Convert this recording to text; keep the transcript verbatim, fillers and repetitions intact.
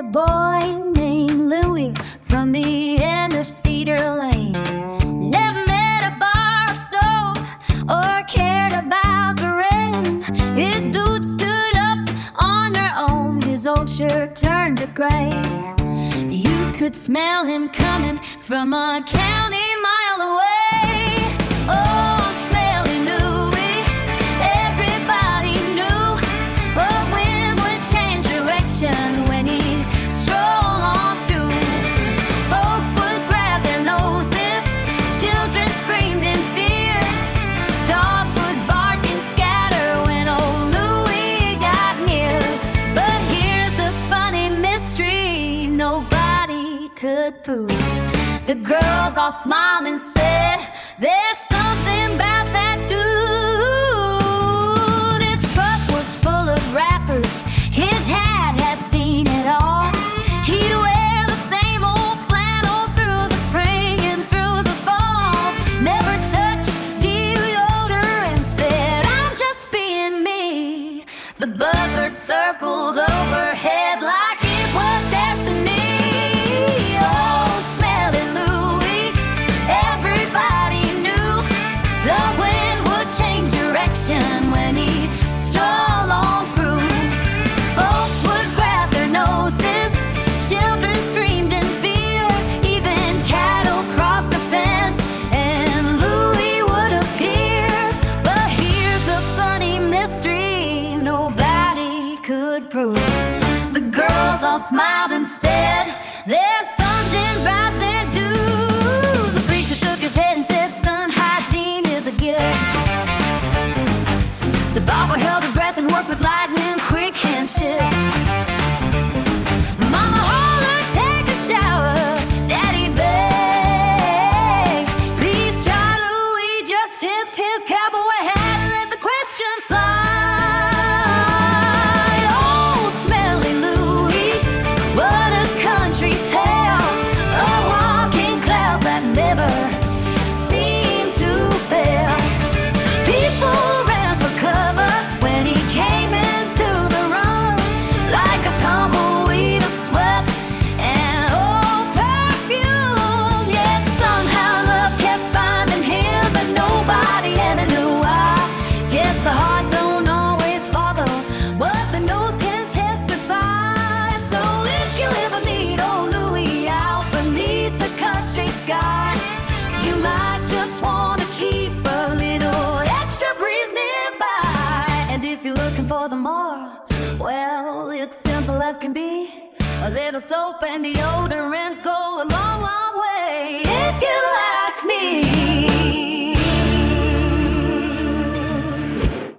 boy named Louie from the end of Cedar Lane. Never met a bar of soap or cared about the rain. His boots stood up on their own, his old shirt turned to gray. You could smell him coming from a county mile away. Oh, smelly Louie, everybody knew a wind would change direction when he'd stroll on through. Folks would grab their noses, children screamed in fear, dogs would bark and scatter when old Louie got near. But here's the funny mystery nobody could prove. The girls all smiled and said, there's something about that dude. His truck was full of rappers, his hat had seen it all. He'd wear the same old flannel through the spring and through the fall. Never touched deodorant, spit, I'm just being me. The buzzard circled overhead like it was destiny. Oh, smelly Louie, everybody knew the wind would change direction when he'd stroll on through. Folks would grab their noses, children screamed in fear, even cattle crossed the fence and Louie would appear. But here's the funny mystery nobody could prove. The girls all smiled and said, there's something about that dude. The preacher shook his head and said, son, hygiene is a gift. The barber held his breath and worked with lightning quick hand shifts. Mama hollered, take a shower. Daddy begged, please, John Louie just tipped his cowboy hat and let the question fly. Oh, smelly Louie, what does country tell? A walking cloud that never seemed to fail. People ran for cover when he came into the room, like a tumbleweed of sweat and old perfume. Yet somehow love kept finding him, but nobody ever knew why. Guess the heart don't always follow what the nose can testify. So if you ever meet old Louie out beneath the country sky, you might just want to keep a little extra breeze nearby. And if you're looking for the more, well, it's simple as can be. A little soap and deodorant go along.